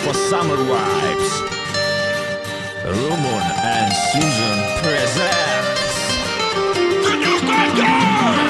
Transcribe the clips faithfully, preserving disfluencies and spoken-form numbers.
for summer vibes. Rumon and Susan presents the new podcast.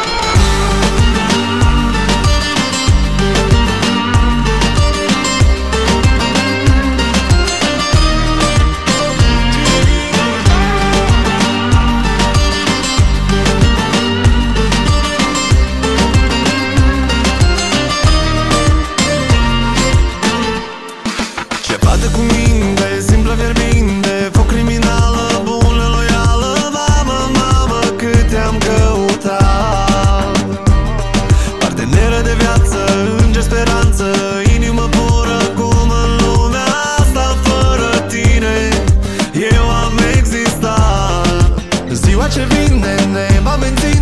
Bate cu minte, simplă fierbinte, foc criminală, bună, loială. Mamă, mamă, cât te-am căutat. Parteneră de viață, înger speranță, inimă pură, cum în lumea asta fără tine eu am existat. Ziua ce vine ne va menți